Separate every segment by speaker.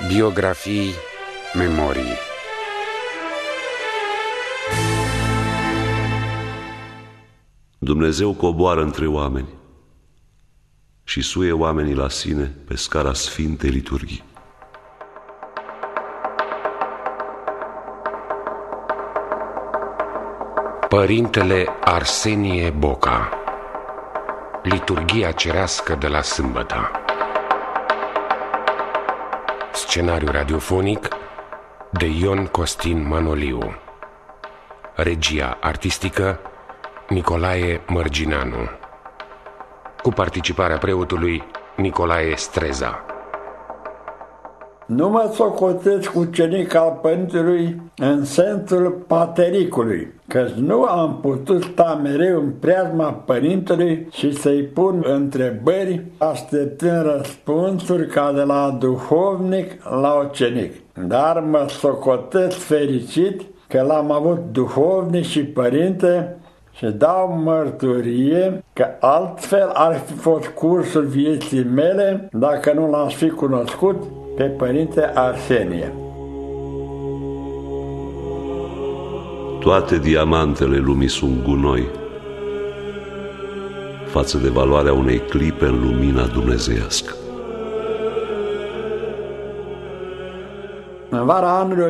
Speaker 1: Biografii, memorii.
Speaker 2: Dumnezeu coboară între oameni și suie oamenii la sine pe scara Sfintei Liturghii.
Speaker 1: Părintele Arsenie Boca. Liturghia cerească de la sâmbătă. Scenariu radiofonic de Ion Costin Manoliu. Regia artistică Nicolae Mărgineanu, cu participarea preotului Nicolae Streza.
Speaker 3: Nu mă socotesc ucenic al părintelui în sensul patericului, căci nu am putut sta mereu în preajma părintelui și să-i pun întrebări, așteptând răspunsuri ca de la duhovnic la ucenic. Dar mă socotesc fericit că l-am avut duhovnic și părinte și dau mărturie că altfel ar fi fost cursul vieții mele dacă nu l-aș fi cunoscut pe Părinte Arsenie.
Speaker 2: Toate diamantele lumii sunt gunoi față de valoarea unei clipe în lumina dumnezeiască.
Speaker 3: În vara anului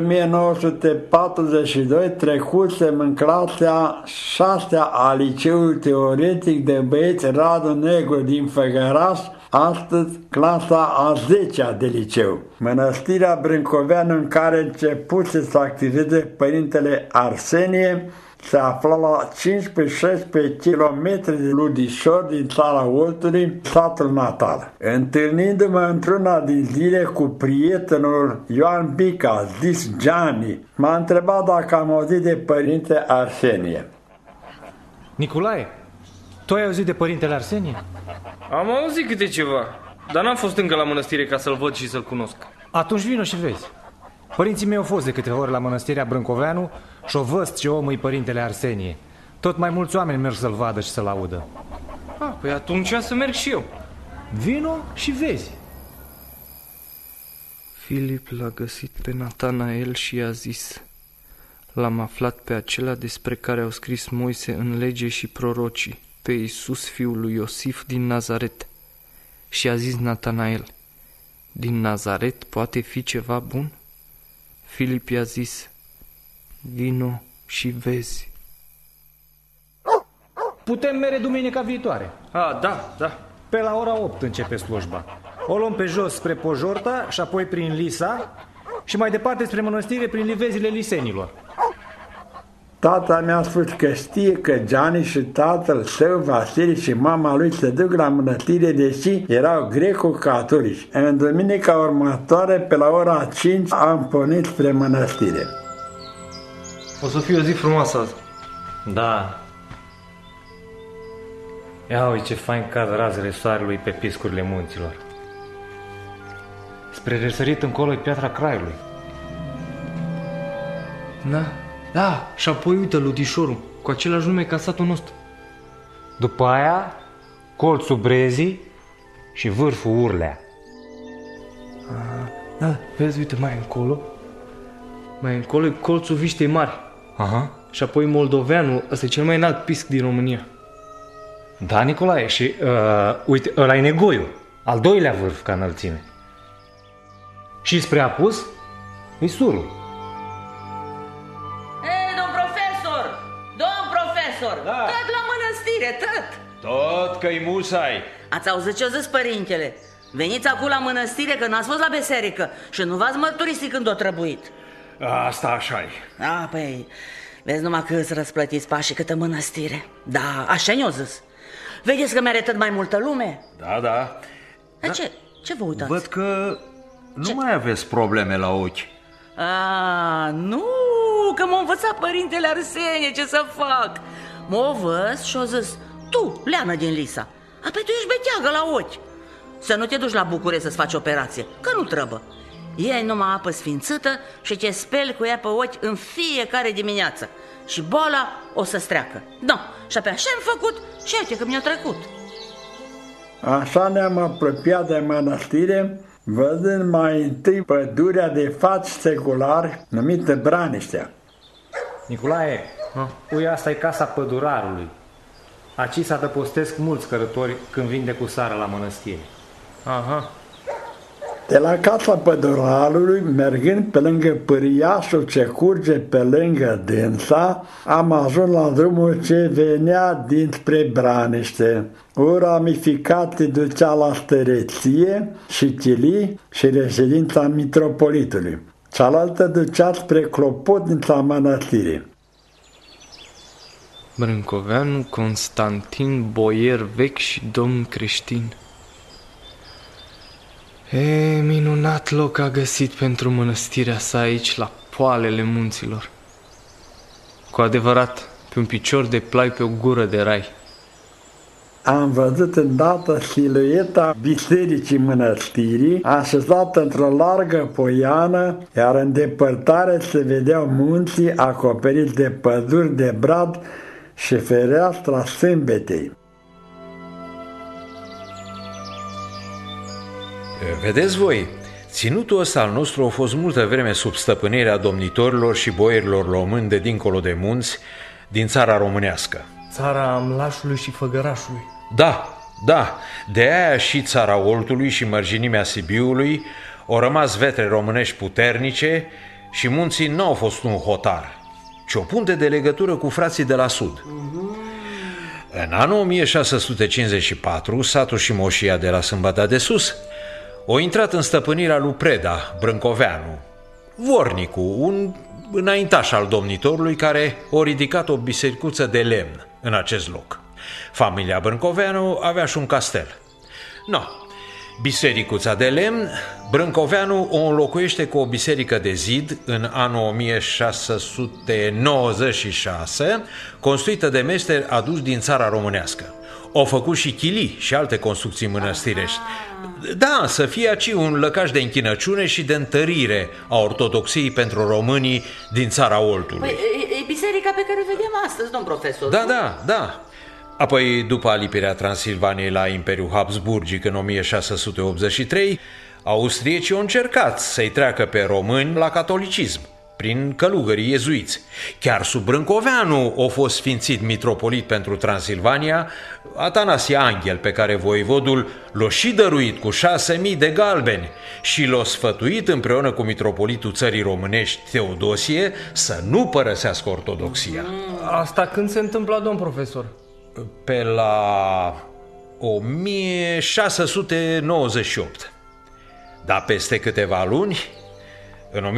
Speaker 3: 1942 trecusem în clasa 6-a a Liceului Teoretic de Băieți Radu Negru din Făgăraș, astăzi clasa a 10-a de liceu. Mănăstirea Brâncoveanu, în care începuse să activeze Părintele Arsenie, se afla la 15-16 km de Ludișor din țara Oltului, satul natal. Întâlnindu-mă într-una din zile cu prietenul Ioan Bica, zis Gianni, m-a întrebat dacă am auzit de Părinte Arsenie.
Speaker 4: Nicolae, tu ai auzit de Părintele Arsenie?
Speaker 5: Am auzit câte ceva, dar n-am fost încă la mănăstire ca să-l văd și să-l cunosc.
Speaker 4: Atunci vino și vezi. Părinții mei au fost de câteva ori la mănăstirea Brâncoveanu și-o văzut ce om e Părintele Arsenie. Tot mai mulți oameni merg să-l vadă și să-l audă.
Speaker 5: Păi atunci să merg și eu.
Speaker 4: Vino și vezi.
Speaker 6: Filip l-a găsit pe Natanael și i-a zis: l-am aflat pe acela despre care au scris Moise în lege și prorocii, pe Iisus, fiul lui Iosif din Nazaret. Și a zis Natanael: din Nazaret poate fi ceva bun? Filip i-a zis: vino și vezi.
Speaker 4: Putem mere duminica viitoare.
Speaker 5: Da.
Speaker 4: Pe la ora 8 începe slujba. O luăm pe jos spre Pojorta și apoi prin Lisa și mai departe spre mănăstire prin livezile lisenilor.
Speaker 3: Tata mi-a spus că știe că Gianni și tatăl său, Vasile, și mama lui se duc la mănăstire, deși erau greco-catolici. În duminica următoare, pe la ora 5, am pornit spre mănăstire.
Speaker 5: O să fie o zi frumoasă azi.
Speaker 4: Da. Ia uite ce fain cad razele soarelui pe piscurile munților. Spre răsărit încolo e Piatra Craiului.
Speaker 6: Da, și apoi uite Ludișorul, cu același nume ca satul nostru.
Speaker 4: După aia, colțul Brezii și vârful Urlea.
Speaker 6: Da, vezi, uite, mai încolo e colțul Viștei Mari.
Speaker 4: Aha.
Speaker 6: Și apoi Moldoveanu, ăsta e cel mai înalt pisc din România.
Speaker 4: Da, Nicolae, și uite, ăla e Negoiu, al doilea vârf ca înălțime. Și spre apus e Surul.
Speaker 7: Da. Tot la mănăstire,
Speaker 8: Tot că-i musai.
Speaker 7: Ați auzit ce-o zis părintele? Veniți acum la mănăstire, că n-ați fost la biserică și nu v-ați mărturisit când o trăbuit.
Speaker 8: Asta așa-i.
Speaker 7: Păi, vezi numai că îți răsplătiți pașii câtă mănăstire. Da, așa ne-o zis. Vedeți că mi-a arătat mai multă lume?
Speaker 8: Da.
Speaker 7: Dar ce vă uitați?
Speaker 8: Văd că nu mai aveți probleme la ochi.
Speaker 7: Nu, că m-a învățat Părintele Arsenie ce să fac. M-a văzut și-a zis: tu, Leană din Lisa, păi tu ești beteagă la ochi. Să nu te duci la București să-ți faci operație, că nu trebuie. Iei numai apă sfințită și te speli cu ea pe ochi în fiecare dimineață și boala o să-ți treacă. Da, și apoi așa am făcut și uite că mi-a trecut.
Speaker 3: Așa ne-am apropiat de mănăstire, văzând mai întâi pădurea de faci seculari numită Braniștea.
Speaker 4: Nicolae, ui, asta e casa pădurarului. Aici se adăpostesc mulți cărători când vin de cu seara la mănăstire.
Speaker 5: Aha.
Speaker 3: De la casa pădurarului, mergând pe lângă pâriașul ce curge pe lângă dânsa, am ajuns la drumul ce venea dinspre Braniște. O ramificație ducea la Stăreție și Chilii și reședința mitropolitului. Cealaltă ducea spre clopotnița mănăstirii.
Speaker 6: Brâncoveanu Constantin, boier vechi și domn creștin. Minunat loc a găsit pentru mănăstirea sa aici, la poalele munților. Cu adevărat, pe un picior de plai, pe o gură de rai.
Speaker 3: Am văzut îndată silueta bisericii mănăstirii, așezată într-o largă poiană, iar în depărtare se vedeau munții acoperiți de păduri de brad și fereastra sâmbetei.
Speaker 8: Vedeți voi, ținutul ăsta al nostru a fost multă vreme sub stăpânirea domnitorilor și boierilor români de dincolo de munți, din țara românească.
Speaker 6: Țara Amlașului și Făgărașului.
Speaker 8: Da, de aia și țara Oltului și mărginimea Sibiului au rămas vetre românești puternice și munții n-au fost un hotar, ci o punte de legătură cu frații de la sud. În anul 1654, satul și moșia de la Sâmbăta de Sus au intrat în stăpânirea lui Preda, Brâncoveanu, vornicul, un înaintaș al domnitorului care a ridicat o bisericuță de lemn în acest loc. Familia Brâncoveanu avea și un castel. Bisericuța de lemn, Brâncoveanu o înlocuiește cu o biserică de zid în anul 1696, construită de mesteri aduși din țara românească. Au făcut și chilii și alte construcții mănăstirești. Da, să fie aici un lăcaș de închinăciune și de întărire a ortodoxiei pentru românii din țara Oltului.
Speaker 7: Păi, e biserica pe care o vedem astăzi, domn profesor.
Speaker 8: Da. Apoi, după alipirea Transilvaniei la Imperiul Habsburgic în 1683, austriecii au încercat să-i treacă pe români la catolicism, prin călugării iezuiți. Chiar sub Brâncoveanu a fost sfințit mitropolit pentru Transilvania Atanasie Anghel, pe care voivodul l-a și dăruit cu 6.000 de galbeni și l-a sfătuit împreună cu mitropolitul țării românești Teodosie să nu părăsească ortodoxia.
Speaker 6: Asta când se întâmpla, domn profesor?
Speaker 8: Pe la 1698. Dar peste câteva luni, în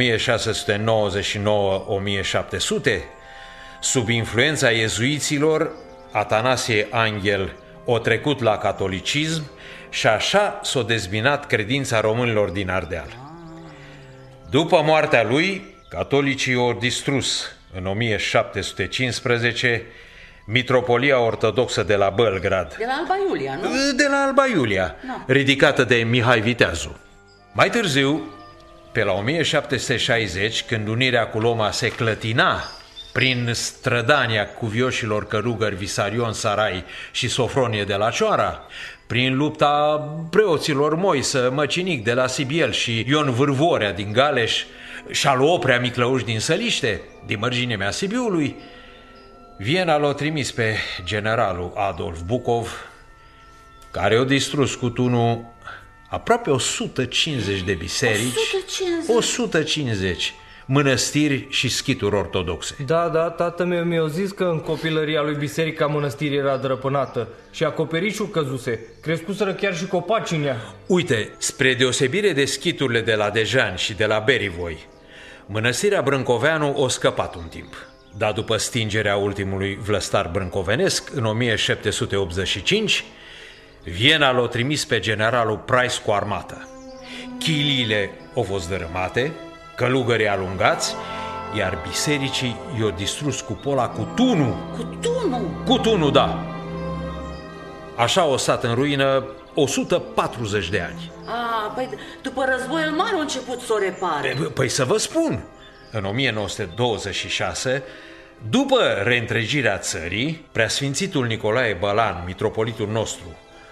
Speaker 8: 1699-1700, sub influența iezuiților, Atanasie Anghel a trecut la catolicism și așa s-a dezbinat credința românilor din Ardeal. După moartea lui, catolicii au distrus în 1715 Mitropolia Ortodoxă de la Bălgrad.
Speaker 7: De la Alba Iulia, nu?
Speaker 8: De la Alba Iulia, ridicată de Mihai Viteazu. Mai târziu, pe la 1760, când unirea cu Loma se clătina prin strădania cuvioșilor călugări Visarion Sarai și Sofronie de la Cioara, prin lupta preoților Moisă Măcinic de la Sibiel și Ion Vârvorea din Galeș și al Oprea Miclăuș din Săliște, din mărginimea Sibiului, Viena l-a trimis pe generalul Adolf Bucov, care a distrus cu tunul aproape 150 de biserici, 150 mănăstiri și schituri ortodoxe.
Speaker 6: Da, tatăl meu mi-a zis că în copilăria lui biserica mănăstirii era drăpânată și acoperișul căzuse, crescuseră chiar și copaci în ea.
Speaker 8: Uite, spre deosebire de schiturile de la Dejani și de la Berivoi, mănăstirea Brâncoveanu o scăpat un timp. Dar după stingerea ultimului vlăstar brâncovenesc, în 1785, Viena l-a trimis pe generalul Price cu armată. Chiliile au fost dărâmate, călugării alungați, iar bisericii i-au distrus cupola cu tunul. Cu tunul, da. Așa o stat în ruină 140 de ani.
Speaker 7: Păi după războiul mare a început să o repare.
Speaker 8: Păi să vă spun, în 1926, după reîntregirea țării, preasfințitul Nicolae Bălan, mitropolitul nostru,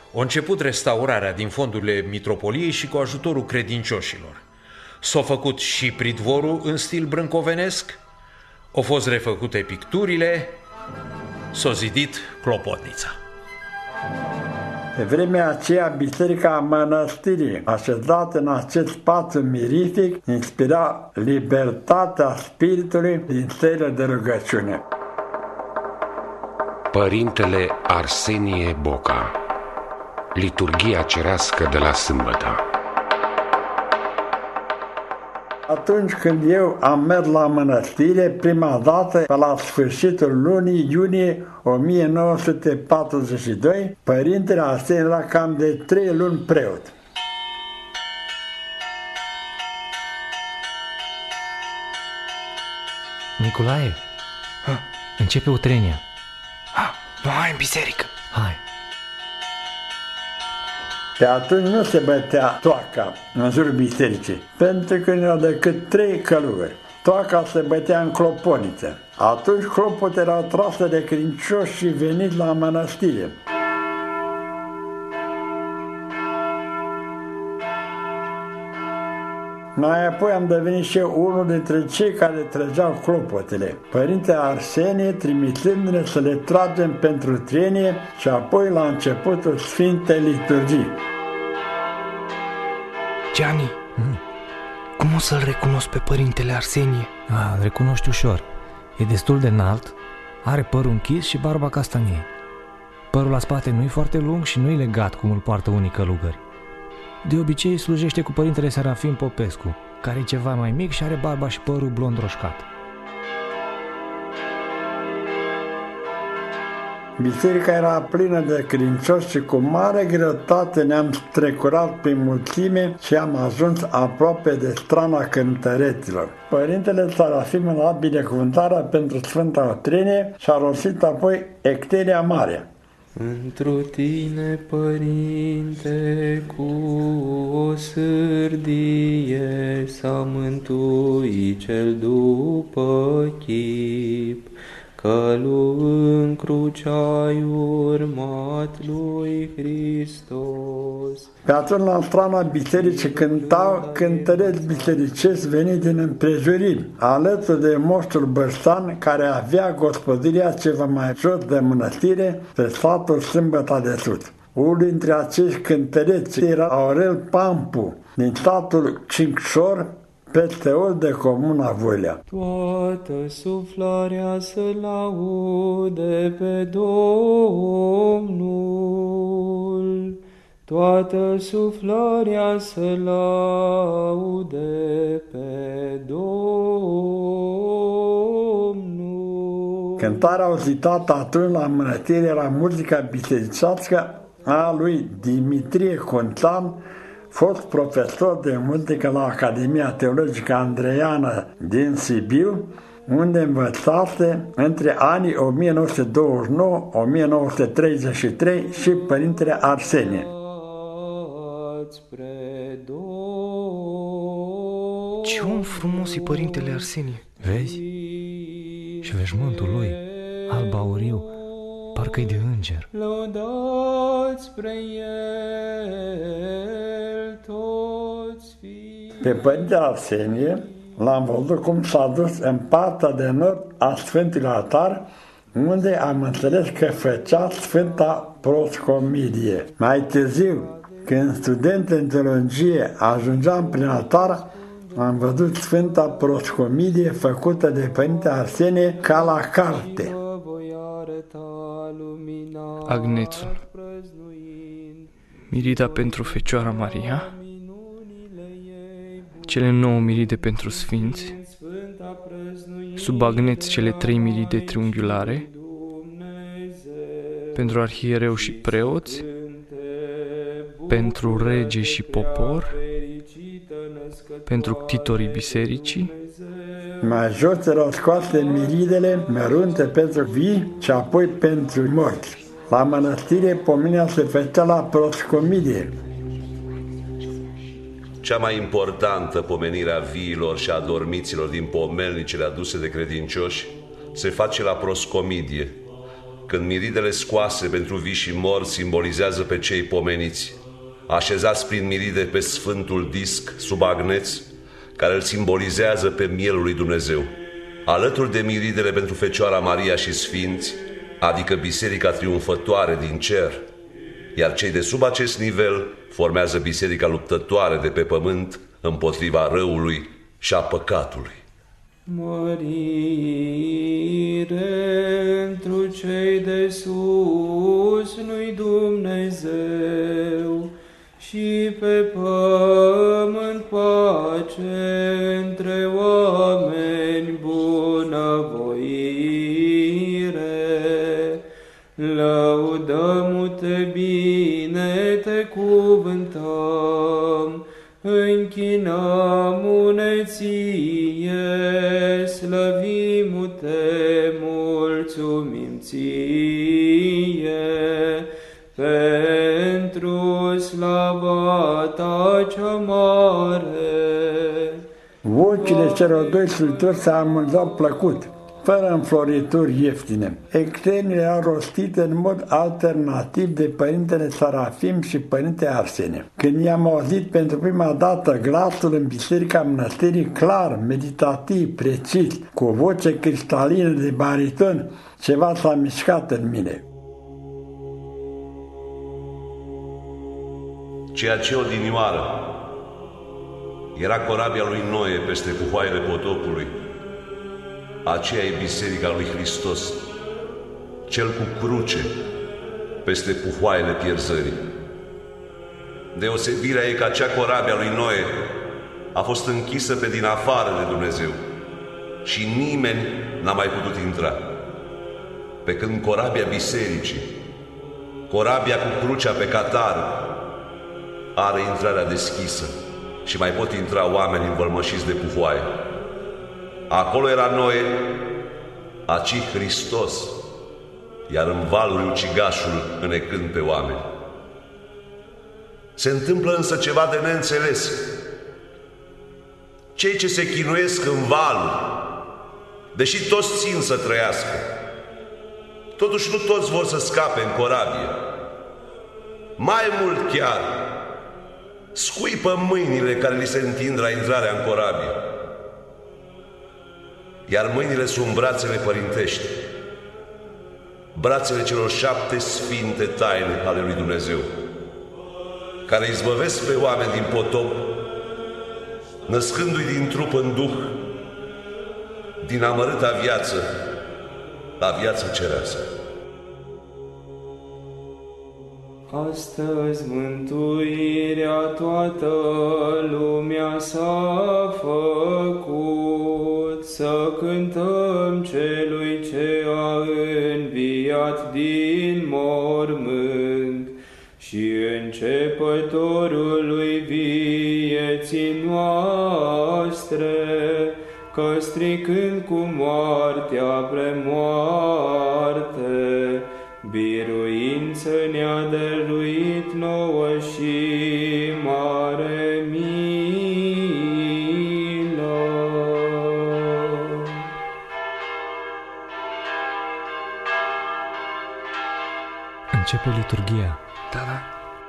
Speaker 8: a început restaurarea din fondurile mitropoliei și cu ajutorul credincioșilor. S-a făcut și pridvorul în stil brâncovenesc, au fost refăcute picturile, s-a zidit clopotnița.
Speaker 3: Pe vremea aceea, Biserica Mănăstirii, așezată în acest spațiu mirific, inspira libertatea spiritului din stele de rugăciune.
Speaker 1: Părintele Arsenie Boca. Liturghia cerească de la sâmbătă.
Speaker 3: Atunci când eu am mers la mănăstire, prima dată, pe la sfârșitul lunii iunie 1942, Părintele Arsenie era cam de 3 luni preot.
Speaker 4: Nicolae, începe utrenia.
Speaker 6: Nu, hai în biserică.
Speaker 4: Hai.
Speaker 3: Pe atunci nu se bătea toaca în jurul bisericii, pentru că nu erau decât 3 călugări. Toaca se bătea în cloponiță. Atunci clopotele erau trase de credincioși și veniți la mănăstire. Mai apoi am devenit și eu unul dintre cei care trăgeau clopotele. Părintele Arsenie trimitându-ne să le tragem pentru trenie și apoi la începutul Sfintei Liturghii.
Speaker 6: Gianni, cum o să-l recunosc pe Părintele Arsenie?
Speaker 4: Îl recunoști ușor. E destul de înalt, are părul închis și barba castanie. Părul la spate nu e foarte lung și nu e legat cum îl poartă unii călugări. De obicei slujește cu Părintele Serafim Popescu, care e ceva mai mic și are barba și părul blond roșcat.
Speaker 3: Biserica era plină de credincioși și cu mare greutate ne-am strecurat prin mulțime și am ajuns aproape de strana cântăreților. Părintele Serafim a luat binecuvântarea pentru Sfânta Otrenie și a rostit apoi Ecteria Mare.
Speaker 6: Întru tine, Părinte, cu o sârdie s-a mântuit cel după chip, călul în crucea ai urmat lui Hristos.
Speaker 3: Pe atunci la strana bisericii cântau cântăreți bisericesc veniți din împrejurimi, alături de moștul Bărsan, care avea gospodăria ceva mai jos de mănăstire, pe sfatul Sâmbăta de Sus. Unul dintre acești cântăreți era Aurel Pampu, din satul Cincșor, peste ori de comuna Vâlea.
Speaker 6: Toată suflarea să laude pe Domnul, toată suflarea să laude pe Domnul.
Speaker 3: Cântarea auzitată atunci la mănăstire era muzica bisericească a lui Dimitrie Conțan, fost profesor de muzică la Academia Teologică Andreiană din Sibiu, unde învățase între anii 1929-1933 și Părintele Arsenie.
Speaker 6: Ce om frumos e Părintele Arsenie!
Speaker 4: Vezi? Și veșmântul lui, alb auriu, parcă-i de înger.
Speaker 6: Lăudați spre el toți fii.
Speaker 3: Pe Părintele Arsenie l-am văzut cum s-a dus în partea de nord a Sfântului Altar, unde am înțeles că făcea Sfânta Proscomidie. Mai târziu, când student în teologie ajungeam prin altar, am văzut Sfânta Proscomidie făcută de Părintele Arsenie ca la carte.
Speaker 6: Agnețul, mirita pentru Fecioara Maria, cele 9 miride pentru sfinți, sub agneț cele 3 miride triunghiulare, pentru arhiereu și preoți, pentru rege și popor, pentru ctitorii bisericii.
Speaker 3: Mai jos erau scoase miridele mărunte pentru vii și apoi pentru morți. La mănăstire pomenirea se făcea la Proscomidie.
Speaker 2: Cea mai importantă pomenire a viilor și a adormiților din pomelnicile aduse de credincioși se face la Proscomidie, când miridele scoase pentru vii și morți simbolizează pe cei pomeniți, așezați prin miride pe sfântul disc sub agneț, care îl simbolizează pe mielul lui Dumnezeu, alături de miridele pentru Fecioara Maria și Sfinți, adică Biserica Triumfătoare din cer, iar cei de sub acest nivel formează biserica luptătoare de pe pământ împotriva răului și a păcatului.
Speaker 6: Mărire întru cei de sus lui Dumnezeu și pe pământ pace între oameni bunăvoire. Lăudăm-te bine, te cuvântăm, închinăm-ne ție, slăvim-te, mulțumim ție, pentru slava ta cea mare.
Speaker 3: Vocile celor doi slujitori se amânzau plăcut, fără înflorituri ieftine. Externele erau rostite în mod alternativ de Părintele Sarafim și Părinte Arsenie. Când i-am auzit pentru prima dată glasul în biserica mănăstirii, clar, meditativ, precis, cu o voce cristalină de bariton, ceva s-a mișcat în mine.
Speaker 2: Ceea ce odinioară era corabia lui Noe peste puhoaiele potopului, aceea e biserica lui Hristos, cel cu cruce peste puhoaiele pierzării. Deosebirea e că acea corabia lui Noe a fost închisă pe din afară de Dumnezeu și nimeni n-a mai putut intra. Pe când corabia bisericii, corabia cu crucea pe catar, are intrarea deschisă și mai pot intra oameni învălmășiți de puhoaie. Acolo era Noe, aci Hristos, iar în valuri ucigașul înecând pe oameni. Se întâmplă însă ceva de neînțeles. Cei ce se chinuiesc în valuri, deși toți țin să trăiască, totuși nu toți vor să scape în corabie. Mai mult chiar, scuipă mâinile care li se întind la intrarea în corabie. Iar mâinile sunt brațele părintești, brațele celor 7 sfinte taine ale lui Dumnezeu, care izbăvesc pe oameni din potop, născându-i din trup în duh, din amărâta viață la viață cerească.
Speaker 6: Astăzi mântuirea toată lumea s-a făcut, să cântăm celui ce a înviat din mormânt și începătorului vieții noastre, că stricând cu moartea premoarte, biruință ne-a dăruit nouă și mare milă.
Speaker 4: Începe liturghia.
Speaker 6: Da.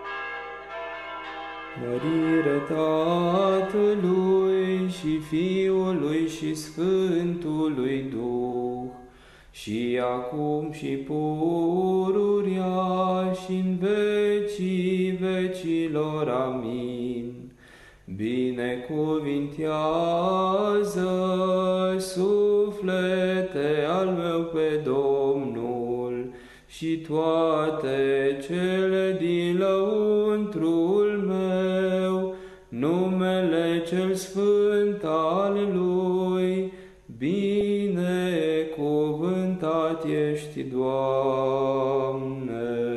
Speaker 6: Mărire Tatălui și Fiului și Sfântului Duh, și acum și pururia și în vecii vecilor. Amin. Binecuvintează, suflete al meu, pe Domnul și toate cele din lăuntrul meu, numele cel sfânt al Lui, binecuvântat ești, Doamne.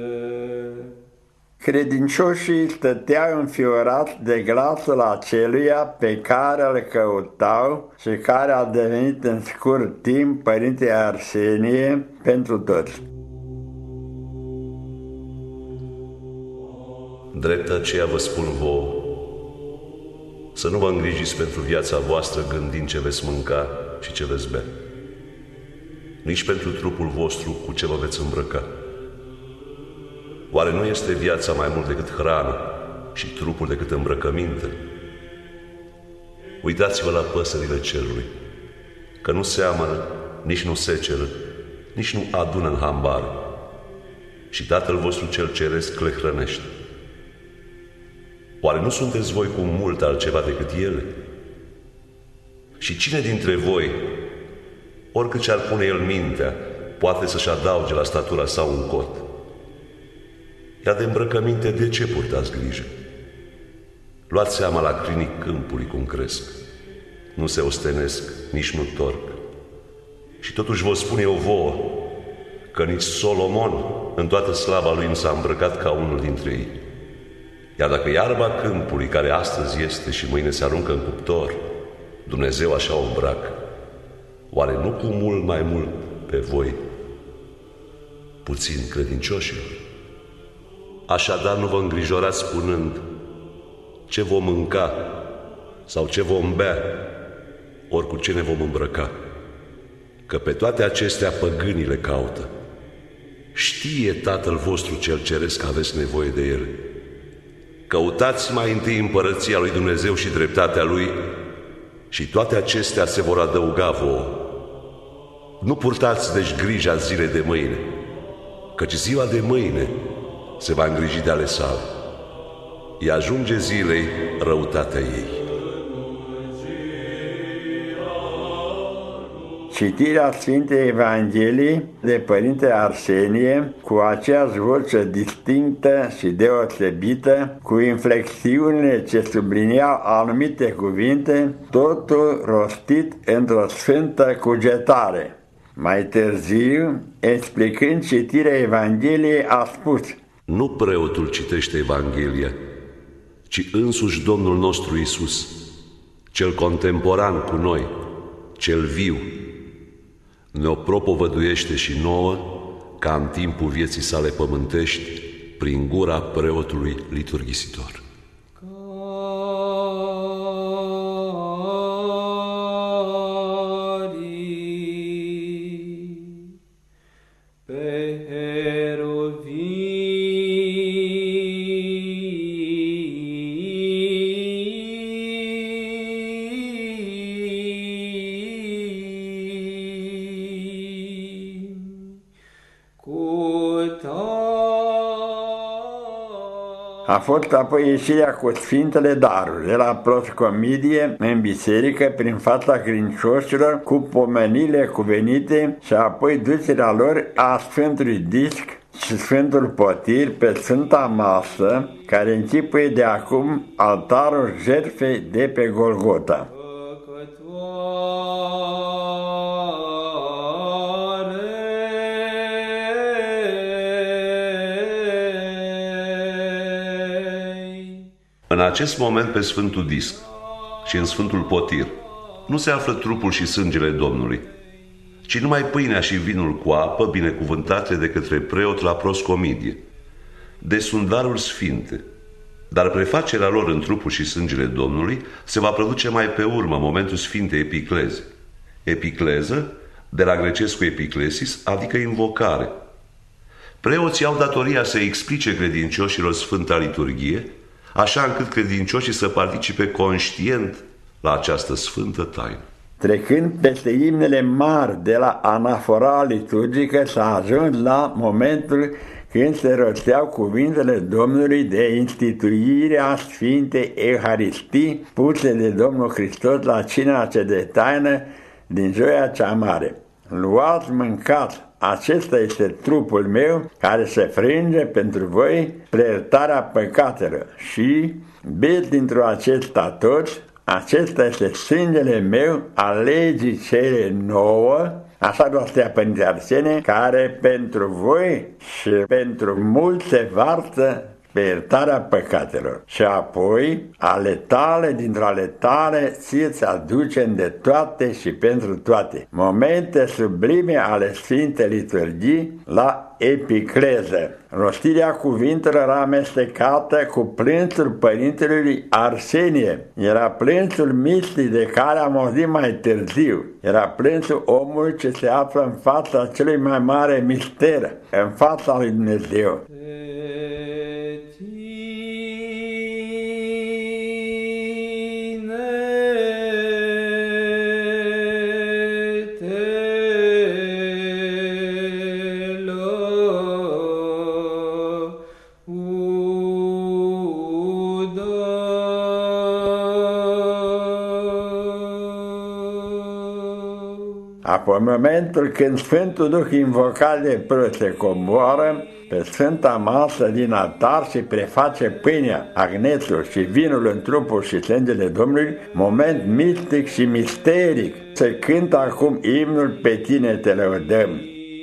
Speaker 3: Credincioșii stăteau înfiorați de glasul aceluia pe care îl căutau și care a devenit în scurt timp Părinte Arsenie pentru toți.
Speaker 2: Drept aceea vă spun vouă, să nu vă îngrijiți pentru viața voastră gândind ce veți mânca și ce veți bea. nici pentru trupul vostru cu ce vă veți îmbrăca. Oare nu este viața mai mult decât hrană și trupul decât îmbrăcăminte? Uitați-vă la păsările cerului, că nu seamănă, nici nu seceră, nici nu adună în hambare, și Tatăl vostru cel ceresc le hrănește. Oare nu sunteți voi cu mult altceva decât ele? Și cine dintre voi, oricât ce-ar pune el mintea, poate să-și adauge la statura sa un cot? Iar de îmbrăcăminte, de ce purtați grijă? Luați seama la crinii câmpului cum cresc. Nu se ostenesc, nici nu torc. Și totuși vă spun eu vouă, că nici Solomon, în toată slava lui, nu s-a îmbrăcat ca unul dintre ei. Iar dacă iarba câmpului, care astăzi este și mâine se aruncă în cuptor, Dumnezeu așa o îmbracă, oare nu cu mult mai mult pe voi, puțin credincioșilor? Așadar nu vă îngrijorați spunând ce vom mânca sau ce vom bea, ori cu ce ne vom îmbrăca, că pe toate acestea păgânii le caută. Știe Tatăl vostru cel ceresc că aveți nevoie de ele. Căutați mai întâi împărăția lui Dumnezeu și dreptatea lui, și toate acestea se vor adăuga vouă. Nu purtați deci grija zilei de mâine, căci ziua de mâine se va îngriji de ale sale. Îi ajunge zilei răutatea ei.
Speaker 3: Citirea Sfintei Evangheliei de Părinte Arsenie cu aceeași voce distinctă și deosebită, cu inflexiunile ce subliniau anumite cuvinte, totul rostit într-o sfântă cugetare. Mai târziu, explicând citirea Evangheliei, a spus:
Speaker 2: nu preotul citește Evanghelia, ci însuși Domnul nostru Iisus, cel contemporan cu noi, cel viu, ne-o propovăduiește și nouă, ca în timpul vieții sale pământești, prin gura preotului liturghisitor.
Speaker 3: A fost apoi ieșirea cu Sfintele Daruri de la proscomidie în biserică prin fața credincioșilor cu pomenile cuvenite și apoi ducerea lor a Sfântului Disc și Sfântul Potir pe Sfânta Masă, care închipuie de acum altarul jertfei de pe Golgota.
Speaker 2: În acest moment pe Sfântul Disc și în Sfântul Potir nu se află trupul și sângele Domnului, ci numai pâinea și vinul cu apă binecuvântate de către preot la proscomidie. De sunt daruri sfinte, dar prefacerea lor în trupul și sângele Domnului se va produce mai pe urmă, momentul Sfintei Epicleze. Epicleză, de la grecescul epiclesis, adică invocare. Preoții au datoria să explice credincioșilor Sfânta Liturghie, așa încât credincioșii să participe conștient la această sfântă taină.
Speaker 3: Trecând peste imnele mari de la anafora liturgică, s-a ajuns la momentul când se rosteau cuvintele Domnului de instituirea Sfintei Euharistii puse de Domnul Hristos la cina cea de taină din joia cea mare. Luați, mâncați, acesta este trupul meu care se frânge pentru voi spre iertarea păcatelor și beți dintr-o acesta toți, acesta este sângele meu al legii cele nouă, așa rostea Părinte Arsenie, care pentru voi și pentru mulți se varsă pe iertarea păcatelor. Și apoi, ale tale dintre ale tale ți-ți aducem de toate și pentru toate. Momente sublime ale Sfintei Liturghii la epicleză. Rostirea cuvintelor era amestecată cu plânsul părintelui Arsenie. Era plânsul mistic de care am auzit mai târziu. Era plânsul omului ce se află în fața celui mai mare mister, în fața lui Dumnezeu. Apoi, în momentul când Sfântul Duh invocat de preot se coboară pe Sfânta Masă din altar și preface pâinea, agnețul și vinul în trupul și sângele Domnului, moment mistic și misteric. Se cântă acum imnul Pe tine te lăudăm.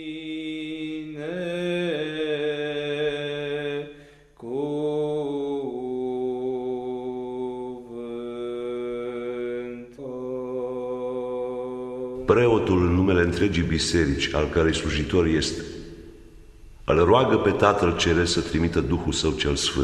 Speaker 2: Preotul în numele întregii biserici, al cărei slujitor este, îl roagă pe Tatăl Ceresc să trimită Duhul Său cel Sfânt.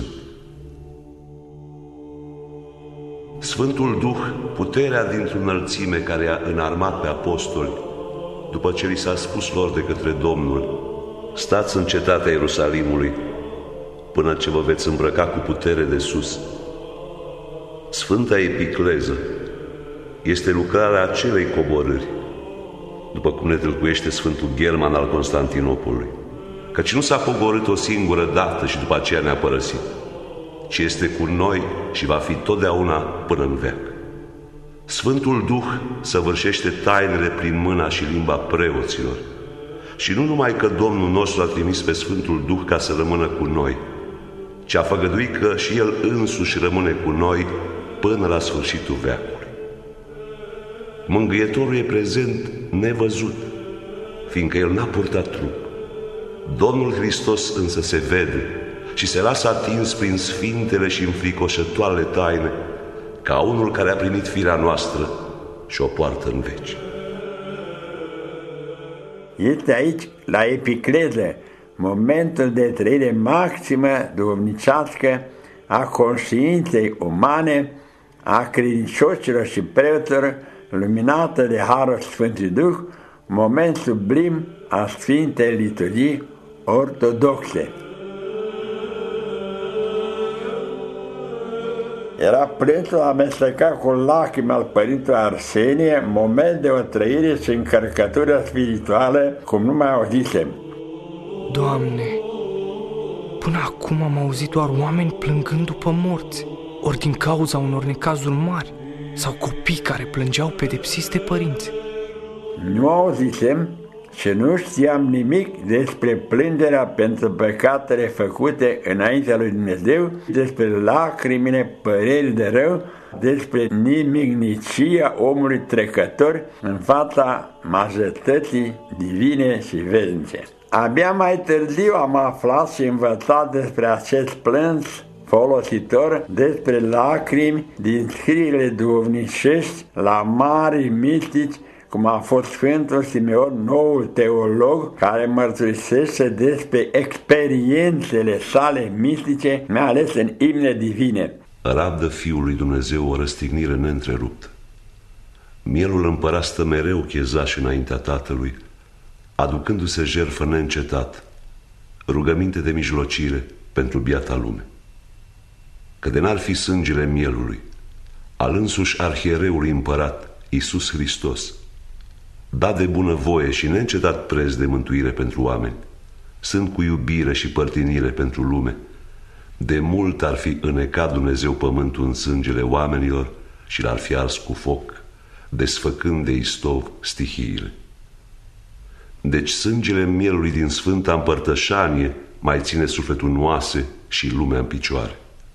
Speaker 2: Sfântul Duh, puterea dintr-o înălțime care i-a înarmat pe apostoli, după ce li s-a spus lor de către Domnul: stați în cetatea Ierusalimului până ce vă veți îmbrăca cu putere de sus. Sfânta Epicleză este lucrarea acelei coborâri, după cum ne tâlcuiește Sfântul Gherman al Constantinopolului, căci nu s-a coborât o singură dată și după aceea ne-a părăsit, ci este cu noi și va fi totdeauna până în veac. Sfântul Duh săvârșește tainele prin mâna și limba preoților. Și nu numai că Domnul nostru a trimis pe Sfântul Duh ca să rămână cu noi, ci a făgăduit că și El însuși rămâne cu noi până la sfârșitul veacului. Mângâietorul e prezent nevăzut, fiindcă El n-a purtat trup. Domnul Hristos însă se vede și se lasă atins prin sfintele și înfricoșătoarele taine, ca unul care a primit firea noastră și o poartă în veci.
Speaker 3: Este aici, la epicleză, momentul de trăire maximă duhovnicească a conștiinței umane, a credincioșilor și preoților, luminată de Harul Sfântului Duh, moment sublim a Sfintei Liturghii ortodoxe. Era plânsul amestecat cu lacrimi al Părintelui Arsenie, moment de o trăire și încărcătură spirituală, cum nu mai auzisem.
Speaker 6: Doamne, până acum am auzit doar oameni plângând după morți, ori din cauza unor necazuri mari, sau copii care plângeau pedepsiți de părinți.
Speaker 3: Nu auzisem și nu știam nimic despre plângerea pentru păcatele făcute înaintea lui Dumnezeu, despre lacrimile părerii de rău, despre nimicnicia omului trecător în fața majestății divine și veșnice. Abia mai târziu am aflat și învățat despre acest plâns folositor, despre lacrimi din scrierile duhovnicești la mari mistici, cum a fost Sfântul Simeon, noul teolog, care mărturisește despre experiențele sale mistice, mai ales în imne divine.
Speaker 2: Rabdă Fiul lui Dumnezeu o răstignire neîntreruptă. Mielul împărat stă mereu chezaș înaintea Tatălui, aducându-se jertfă neîncetat, rugăminte de mijlocire pentru biata lume. Că de n-ar fi sângele mielului, al însuși arhiereului împărat, Iisus Hristos, dat de bunăvoie și neîncetat preț de mântuire pentru oameni, sunt cu iubire și părtinire pentru lume, de mult ar fi înecat Dumnezeu pământul în sângele oamenilor și l-ar fi ars cu foc, desfăcând de istov stihiile. Deci sângele mielului din Sfânta Împărtășanie mai ține sufletul în oase și lumea în picioare.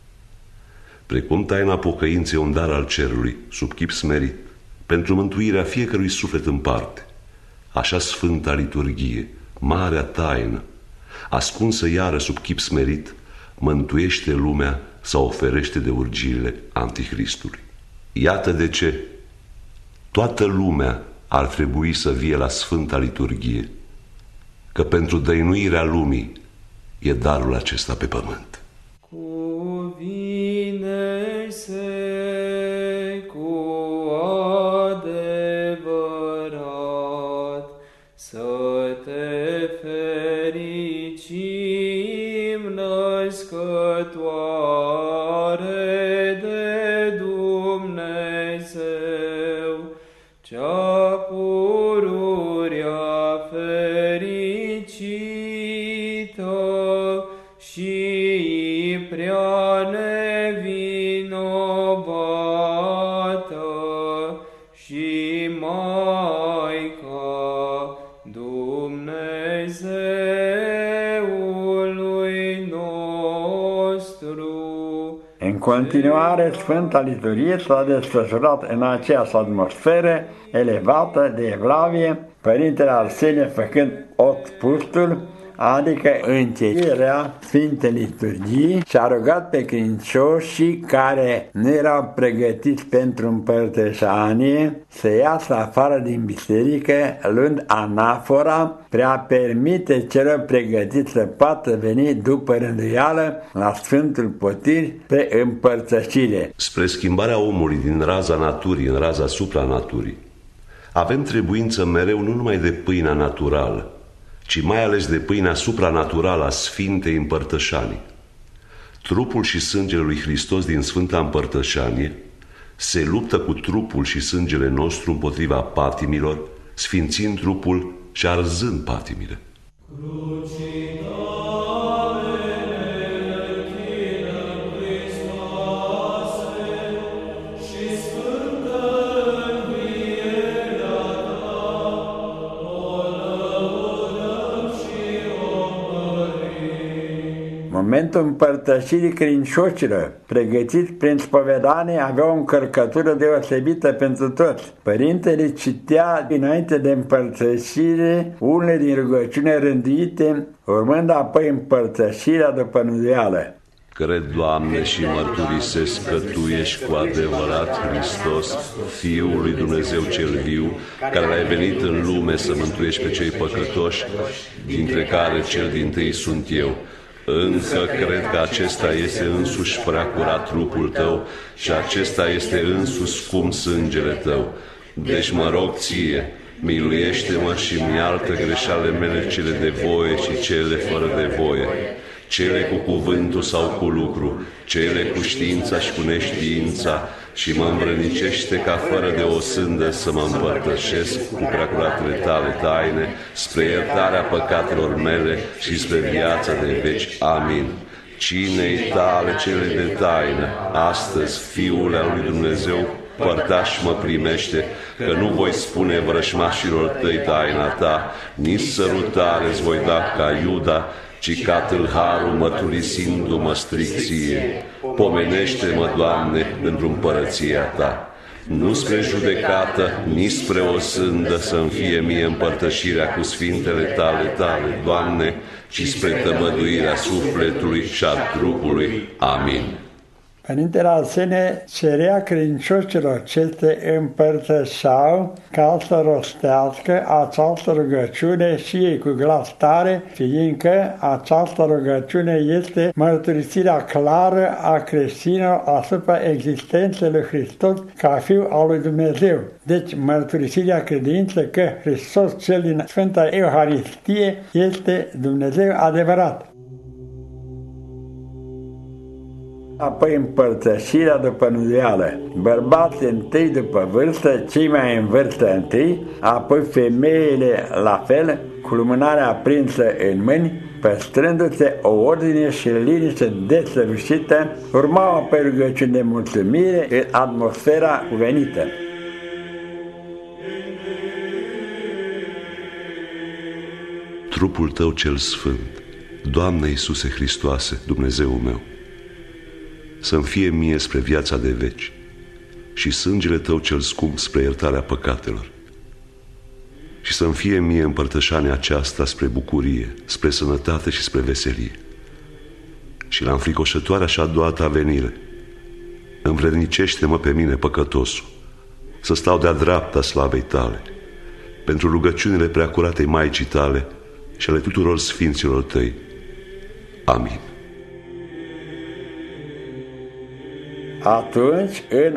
Speaker 2: Precum taina pocăinței un dar al cerului, sub chip smerit, pentru mântuirea fiecărui suflet în parte, așa Sfânta Liturghie, marea taină, ascunsă iară sub chip smerit, mântuiește lumea sau oferește de urgiile Antichristului. Iată de ce toată lumea ar trebui să vie la Sfânta Liturghie, că pentru dăinuirea lumii e darul acesta pe pământ.
Speaker 6: Cuvine-se cu adevărat să te fericim, născătoare de Dumnezeu, cea pururea fericită și prea nevinovată și Maica Dumnezeului nostru.
Speaker 3: În continuare, Sfânta Liturghie s-a desfășurat în aceeași atmosferă elevată de evlavie, Părintele Arsenie făcând otpustul, adică încheierea Sfintei Liturghii, și a rugat pe credincioșii care nu erau pregătiți pentru împărtășanie să iasă afară din biserică, luând anafora, prea permite celor pregătiți să poată veni după rânduială la Sfântul Potir pe împărtășire.
Speaker 2: Spre schimbarea omului din raza naturii în raza supranaturii, avem trebuință mereu nu numai de pâinea naturală, ci mai ales de pâinea supranaturală a Sfintei Împărtășanii. Trupul și sângele lui Hristos din Sfânta Împărtășanie se luptă cu trupul și sângele nostru împotriva patimilor, sfințind trupul și arzând patimile.
Speaker 3: Momentul împărtășirii credincioșilor, pregătiți prin spovedanie, avea o încărcătură deosebită pentru toți. Părintele citea înainte de împărtășire unele din rugăciune rânduite, urmând apoi împărtășirea după rânduială.
Speaker 2: Cred, Doamne, și mărturisesc că Tu ești cu adevărat Hristos, Fiul lui Dumnezeu cel viu, care ai venit în lume să mântuiești pe cei păcătoși, dintre care cel dintâi sunt eu. Încă cred că acesta este însuși prea curat trupul Tău și acesta este însuși scump sângele Tău. Deci mă rog Ție, miluiește-mă și îmi iartă greșalele mele, cele de voie și cele fără de voie, cele cu cuvântul sau cu lucru, cele cu știința și cu neștiința, și mă îmbrănicește ca fără de o sândă să mă împărtășesc cu preacuratele Tale taine, spre iertarea păcatelor mele și spre viața de veci. Amin. Cinei Tale cele de taină, astăzi, Fiul al lui Dumnezeu, părtaș mă primește, că nu voi spune vrășmașilor Tăi taina Ta, nici sărutare-ți voi da ca Iuda, ci ca tâlharul mărturisindu-mă stric Ție. Pomenește-mă, Doamne, într-o împărăția Ta. Nu spre judecată, nici spre o sândă să-mi fie mie împărtășirea cu sfintele Tale, Doamne, ci spre tămăduirea sufletului și a trupului. Amin.
Speaker 3: Părintele Arsenie cerea credincioșilor ce se împărtășeau ca să rostească această rugăciune și ei cu glas tare, fiindcă această rugăciune este mărturisirea clară a creștinilor asupra existenței lui Hristos ca Fiul al lui Dumnezeu. Deci mărturisirea credinței că Hristos cel din Sfânta Euharistie este Dumnezeu adevărat. Apoi împărtășirea după rânduială. Bărbații întâi după vârstă, cei mai în vârstă întâi, apoi femeile la fel, cu lumânarea aprinsă în mâini, păstrându-se o ordine și liniște desăvârșită, urmau apoi rugăciuni de mulțumire în atmosfera cuvenită.
Speaker 2: Trupul Tău cel sfânt, Doamne Iisuse Hristoase, Dumnezeul meu, să-mi fie mie spre viața de veci și sângele Tău cel scump spre iertarea păcatelor, și să-mi fie mie împărtășania aceasta spre bucurie, spre sănătate și spre veselie, și la înfricoșătoarea și a doua ta venire. Învrednicește-mă pe mine, păcătosul, să stau de-a dreapta slavei tale, pentru rugăciunile preacuratei Maicii tale și ale tuturor sfinților tăi. Amin.
Speaker 3: Atunci, în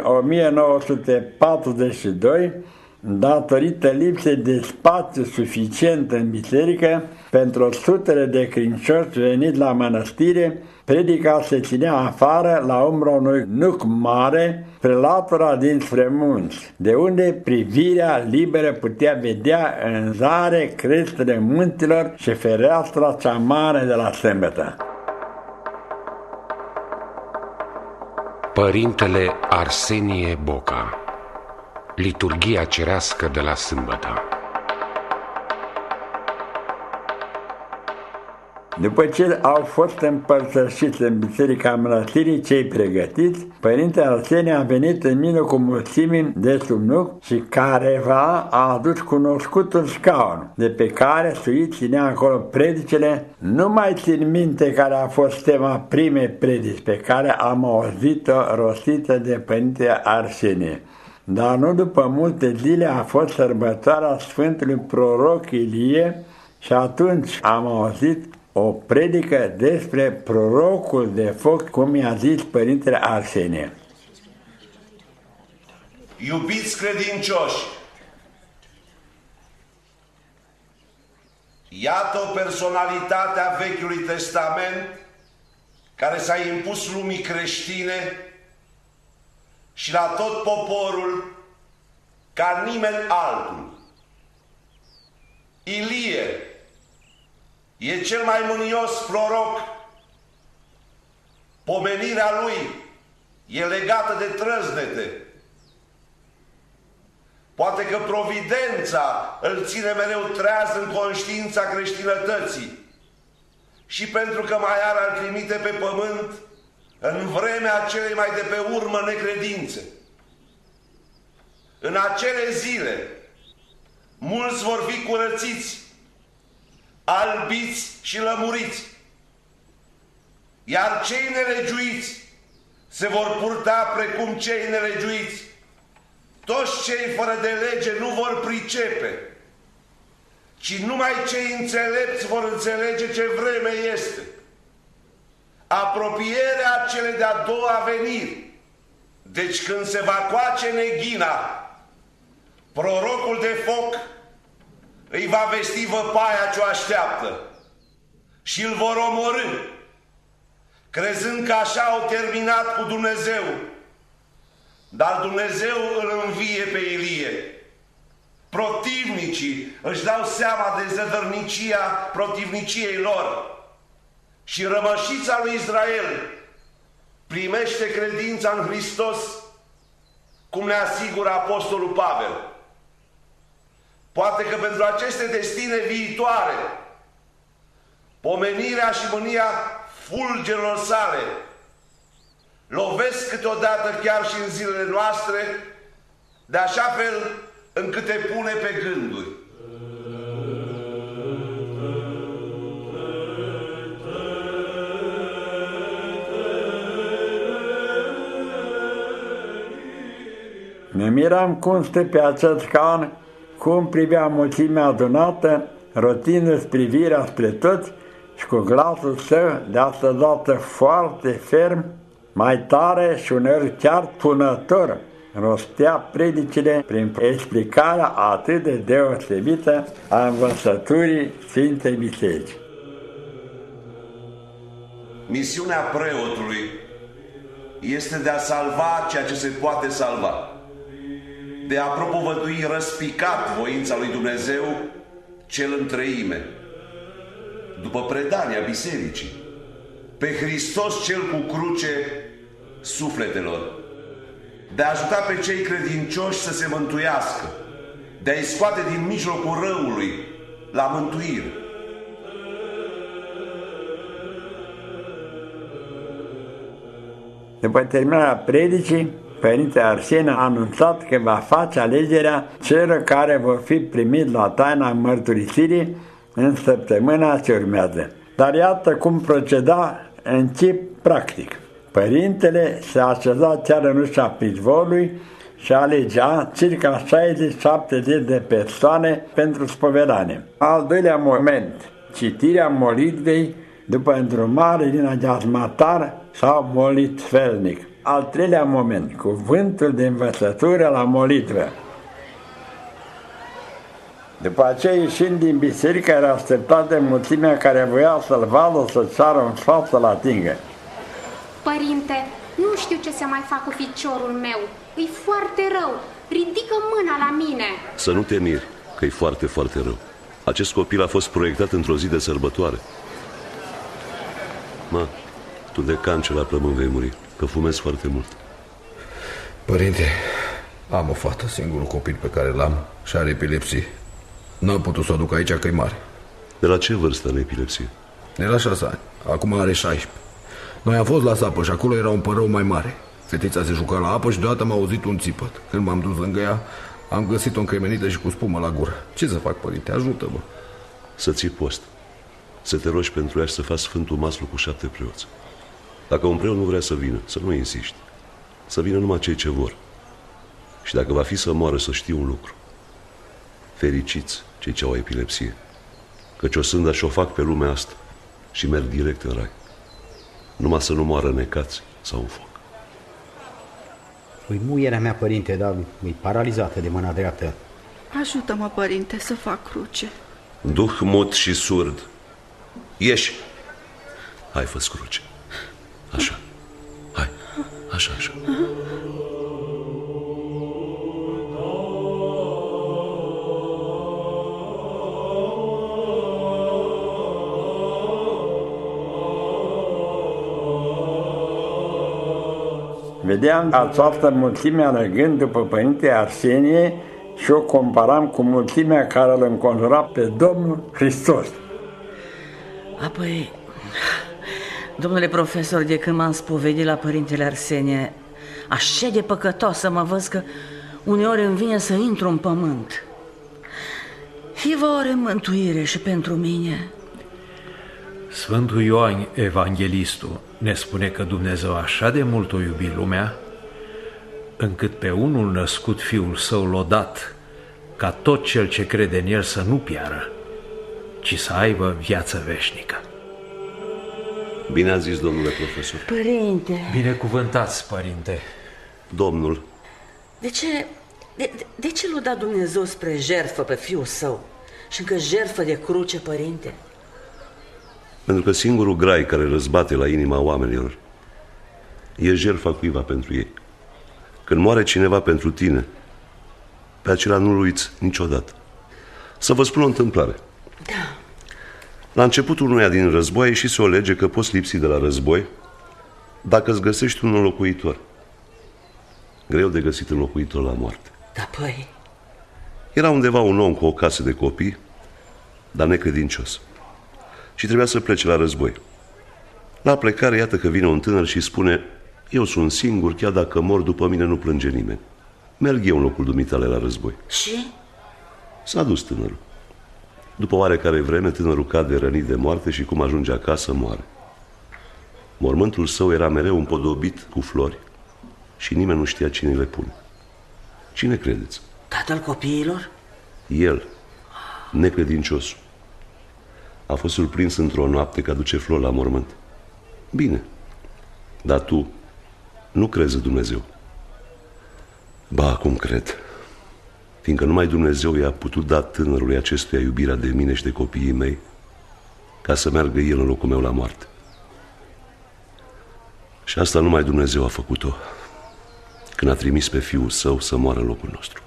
Speaker 3: 1942, datorită lipsei de spațiu suficient în biserică pentru sutele de credincioși veniți la mănăstire, predica se ținea afară la umbra unui nuc mare, spre latura dinspre munți, de unde privirea liberă putea vedea în zare crestele munților și fereastra cea mare de la sâmbătă.
Speaker 1: Părintele Arsenie Boca. Liturghia cerească de la sâmbătă.
Speaker 3: După ce au fost împărtășiți în biserica mănăstirii cei pregătiți, Părintele Arsenie a venit în mijlocul cu mulțimii de sub nuc și careva a adus cunoscutul scaun, de pe care Sui ținea acolo predicele. Nu mai țin minte care a fost tema primei predici pe care am auzit-o rostită de Părintele Arsenie. Dar nu după multe zile a fost sărbătoarea Sfântului Proroc Ilie și atunci am auzit o predică despre prorocul de foc, cum i-a zis Părintele Arsenie.
Speaker 2: Iubiți credincioși, iată o personalitate a Vechiului Testament care s-a impus lumii creștine și la tot poporul ca nimeni altul. Ilie e cel mai mânios proroc. Pomenirea lui e legată de trăznete. Poate că providența îl ține mereu treaz în conștiința creștinătății și pentru că mai are al trimite pe pământ în vremea celei mai de pe urmă necredințe. În acele zile mulți vor fi curățiți, albiți și lămuriți, iar cei nelegiuiți se vor purta precum cei nelegiuiți. Toți cei fără de lege nu vor pricepe, ci numai cei înțelepți vor înțelege ce vreme este. Apropierea celei de-a doua veniri, deci când se va coace neghina, prorocul de foc îi va vesti văpaia ce o așteaptă și îl vor omorî, crezând că așa au terminat cu Dumnezeu. Dar Dumnezeu îl învie pe Ilie. Protivnicii își dau seama de zădărnicia protivniciei lor și rămășița lui Israel primește credința în Hristos, cum ne asigură Apostolul Pavel. Poate că pentru aceste destine viitoare, pomenirea și mânia fulgerilor sale lovesc câteodată chiar și în zilele noastre, de așa fel încât te pune pe gânduri.
Speaker 3: Ne miram cum stă pe acest scaun, cum privea mulțimea adunată, rotindu-ți privirea spre toți și cu glasul său de asta dată foarte ferm, mai tare și uneori chiar punător, rostea predicile prin explicarea atât de deosebită a învățăturii Sfintei Biserici.
Speaker 2: Misiunea preotului este de a salva ceea ce se poate salva, de a propovădui răspicat voința lui Dumnezeu cel în treime, după predania bisericii, pe Hristos cel cu cruce sufletelor, de a ajuta pe cei credincioși să se mântuiască, de a-i scoate din mijlocul răului la mântuire.
Speaker 3: După terminarea predicii, Părintele Arsenie a anunțat că va face alegerea celor care vor fi primiți la taina mărturisirii în săptămâna ce urmează. Dar iată cum proceda în chip practic. Părintele se așeza chiar în ușa pizvorului și alegea circa 60-70 de persoane pentru spovedanie. Al doilea moment, citirea molitvei după îndrumare din aghiazmatar sau molitvelnic. Al treilea moment, cuvântul de învățătură la molitvă. După aceea, ieșind din biserică, era așteptat de mulțimea care voia să-l vadă, să ceară un sfat să-l atingă.
Speaker 9: Părinte, nu știu ce să mai fac cu ficiorul meu. E foarte rău. Ridică mâna la mine.
Speaker 2: Să nu te miri, că e foarte, foarte rău. Acest copil a fost proiectat într-o zi de sărbătoare. Ma, tu de cancer la plămân vei muri, că fumezi foarte mult.
Speaker 10: Părinte, am o fată, singurul copil pe care l-am și are epilepsie. N-am putut să o duc aici, că e mare.
Speaker 2: De la ce vârstă are epilepsie?
Speaker 10: De la 6 ani, acum are 16. Noi am fost la sapă și acolo era un părău mai mare. Fetița se juca la apă și deodată am auzit un țipăt. Când m-am dus lângă ea, am găsit-o încremenită și cu spumă la gură. Ce să fac, părinte? Ajută-mă.
Speaker 2: Să ții post. Să te rogi pentru ea și să faci Sfântul Maslu cu 7 preoți. Dacă un preot nu vrea să vină, să nu insiști. Să vină numai cei ce vor. Și dacă va fi să moară, să știi un lucru. Fericiți cei ce au epilepsie, căci o sândă și o fac pe lumea asta și merg direct în rai. Numai să nu moară necați sau în foc.
Speaker 11: Păi muierea mea, părinte, dar e paralizată de mâna dreaptă.
Speaker 12: Ajută-mă, părinte, să fac cruce.
Speaker 2: Duh mut și surd, ieși! Hai, fă-ți cruce. Așa. Hai, așa, așa.
Speaker 3: Vedeam această mulțime alergând după Părinte Arsenie și o comparam cu mulțimea care îl înconjura pe Domnul Hristos.
Speaker 7: Apoi, domnule profesor, de când m-am spovedit la Părintele Arsenie, așa de păcătos să mă văd că uneori îmi vine să intru în pământ. Fie vă ore mântuire și pentru mine.
Speaker 8: Sfântul Ioan Evanghelistul ne spune că Dumnezeu așa de mult o iubi lumea, încât pe unul născut Fiul Său l-a dat, ca tot cel ce crede în El să nu piară, ci să aibă viață veșnică.
Speaker 2: Bine a zis, domnule profesor.
Speaker 7: Părinte.
Speaker 8: Binecuvântați, părinte.
Speaker 2: Domnul.
Speaker 7: De ce l-a dat Dumnezeu spre jertfă pe Fiul Său și încă jertfă de cruce, părinte?
Speaker 2: Pentru că singurul grai care răzbate la inima oamenilor e jertfa cuiva pentru ei. Când moare cineva pentru tine, pe acela nu-l uiți niciodată. Să vă spun o întâmplare.
Speaker 7: Da.
Speaker 2: La începutul unuia din război și se o lege că poți lipsi de la război dacă îți găsești un înlocuitor. Greu de găsit înlocuitor la moarte.
Speaker 7: Da, păi.
Speaker 2: Era undeva un om cu o casă de copii, dar necredincios. Și trebuia să plece la război. La plecare, iată că vine un tânăr și spune: eu sunt singur, chiar dacă mor după mine nu plânge nimeni. Merg eu în locul dumitale la război.
Speaker 7: Și?
Speaker 2: S-a dus tânărul. După oarecare vreme, tânărul cade rănit de moarte și cum ajunge acasă, moare. Mormântul său era mereu împodobit cu flori și nimeni nu știa cine le pune. Cine credeți?
Speaker 7: Tatăl copiilor?
Speaker 2: El, necredinciosul. A fost surprins într-o noapte că aduce flori la mormânt. Bine, dar tu nu crezi în Dumnezeu. Ba, acum cred. Fiindcă numai Dumnezeu i-a putut da tânărului acestuia iubirea de mine și de copiii mei, ca să meargă el în locul meu la moarte. Și asta numai Dumnezeu a făcut-o, când a trimis pe Fiul Său să moară în locul nostru.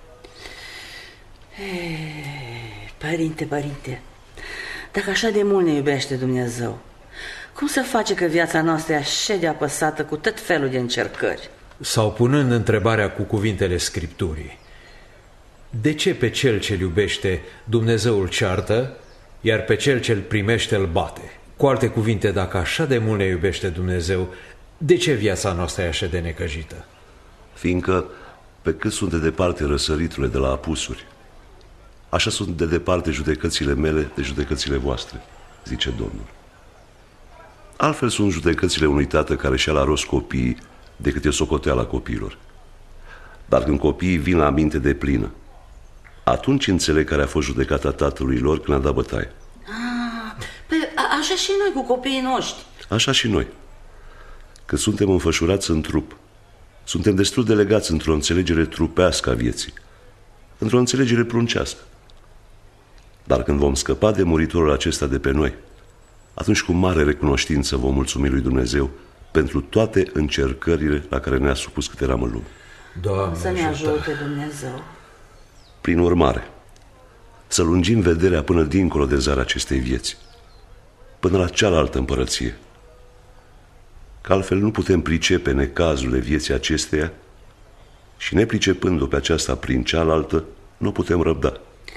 Speaker 7: Părinte, dacă așa de mult ne iubește Dumnezeu, cum se face că viața noastră e așa de apăsată cu tot felul de încercări?
Speaker 8: Sau punând întrebarea cu cuvintele Scripturii: de ce pe cel ce-l iubește Dumnezeu îl ceartă, iar pe cel ce-l primește îl bate? Cu alte cuvinte, dacă așa de mult ne iubește Dumnezeu, de ce viața noastră e așa de necăjită?
Speaker 2: Fiindcă pe cât sunt de departe răsăriturile de la apusuri, așa sunt de departe judecățile mele de judecățile voastre, zice Domnul. Altfel sunt judecățile unui tată care și-a la rost copiii decât e socoteala copiilor. Dar când copiii vin la minte de plină, atunci înțeleg care a fost judecata tatălui lor când a dat bătaie.
Speaker 7: Păi așa și noi cu copiii noștri.
Speaker 2: Așa și noi. Că suntem înfășurați în trup, suntem destul de legați într-o înțelegere trupească a vieții, într-o înțelegere pruncească. Dar când vom scăpa de muritorul acesta de pe noi, atunci cu mare recunoștință vom mulțumi lui Dumnezeu pentru toate încercările la care ne-a supus cât eram în lume.
Speaker 11: Doamne,
Speaker 7: să ne ajute Dumnezeu.
Speaker 2: Prin urmare, să lungim vederea până dincolo de zarea acestei vieți, până la cealaltă împărăție. Că altfel nu putem pricepe necazurile vieții acesteia și nepricepând-o pe aceasta prin cealaltă, nu putem răbda.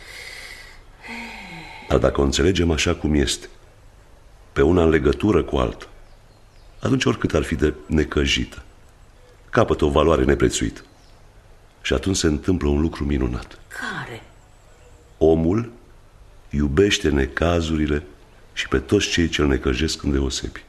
Speaker 2: Dar dacă o înțelegem așa cum este, pe una în legătură cu alta, atunci oricât ar fi de necăjită, capătă o valoare neprețuită. Și atunci se întâmplă un lucru minunat.
Speaker 7: Care?
Speaker 2: Omul iubește necazurile și pe toți cei ce îl necăjesc îndeosebi.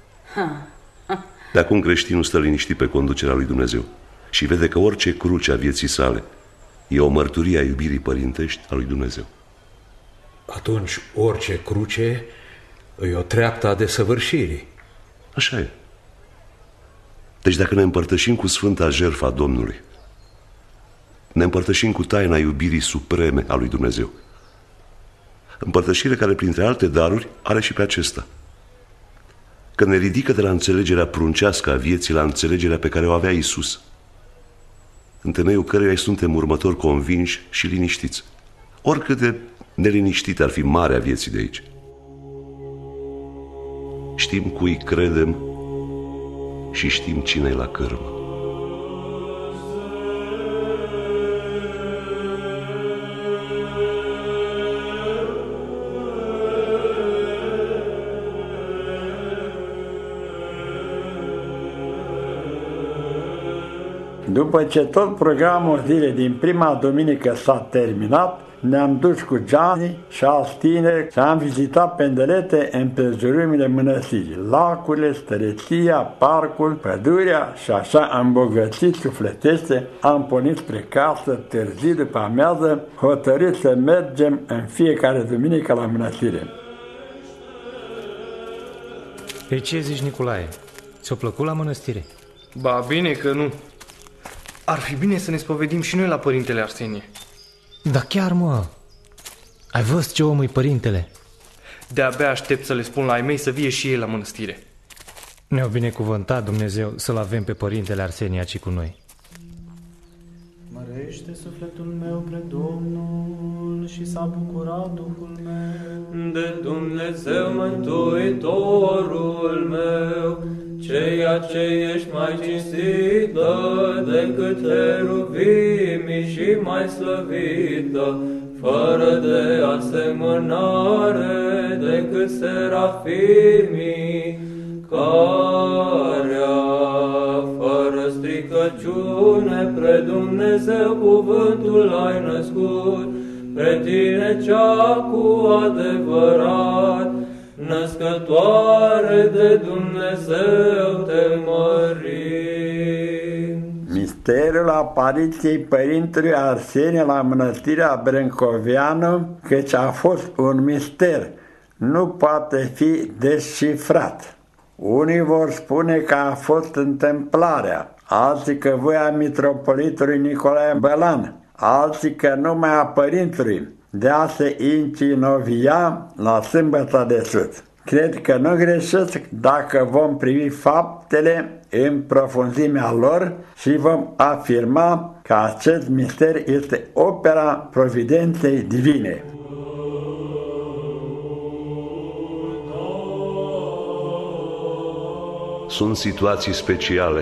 Speaker 2: De acum creștinul stă liniștit pe conducerea lui Dumnezeu și vede că orice cruce a vieții sale e o mărturie a iubirii părintești a lui Dumnezeu.
Speaker 8: Atunci orice cruce e o treaptă a desăvârșirii.
Speaker 2: Așa e. Deci dacă ne împărtășim cu Sfânta Jertfă a Domnului, ne împărtășim cu taina iubirii supreme a lui Dumnezeu. Împărtășire care, printre alte daruri, are și pe acesta. Că ne ridică de la înțelegerea pruncească a vieții la înțelegerea pe care o avea Iisus, în temeiul căreia suntem următori convinși și liniștiți, oricât de neliniștită ar fi marea vieții de aici. Știm cui credem și știm cine e la cârmă.
Speaker 3: După ce tot programul zilei din prima duminică s-a terminat, ne-am dus cu Gianni și alți tineri și am vizitat pendelete împrejurimile mănăstirii, lacurile, stăreția, parcul, pădurea și așa îmbogățit sufletește am pornit spre casă târziu după amiază, hotărât să mergem în fiecare duminică la mănăstire.
Speaker 4: Pe ce zici, Nicolae? Ți-o plăcut la mănăstire?
Speaker 5: Ba, bine că nu. Ar fi bine să ne spovedim și noi la Părintele Arsenie.
Speaker 4: Da chiar, mă! Ai văzut ce om e Părintele?
Speaker 5: De-abia aștept să le spun la ai mei să vie și ei la mănăstire.
Speaker 4: Ne-a binecuvântat Dumnezeu să-l avem pe Părintele Arsenie aici cu noi.
Speaker 13: Mărește sufletul meu pre Domnul și s-a bucurat Duhul meu
Speaker 14: de Dumnezeu Mântuitorul meu, ceea ce ești mai cinstită decât heruvimii și mai slăvită, fără de asemănare decât serafimii, care fără stricăciune pre Dumnezeu cuvântul ai născut, pre tine cea cu adevărat, născătoare de Dumnezeu te mărim.
Speaker 3: Misterul apariției Părintelui Arsenie la mănăstirea Brâncoveanu, căci a fost un mister, nu poate fi descifrat. Unii vor spune că a fost întâmplarea, alții că voia mitropolitului Nicolae Bălan, alții că numai a Părintelui, de a se incinovia la Sâmbăta de Sut. Cred că nu greșesc dacă vom privi faptele în profunzimea lor și vom afirma că acest mister este opera providenței divine.
Speaker 2: Sunt situații speciale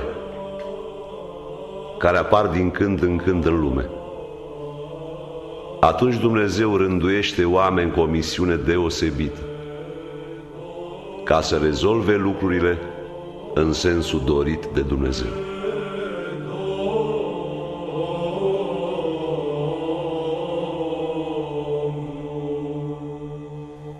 Speaker 2: care apar din când în când în lume. Atunci Dumnezeu rânduiește oameni cu o misiune deosebită, ca să rezolve lucrurile în sensul dorit de Dumnezeu.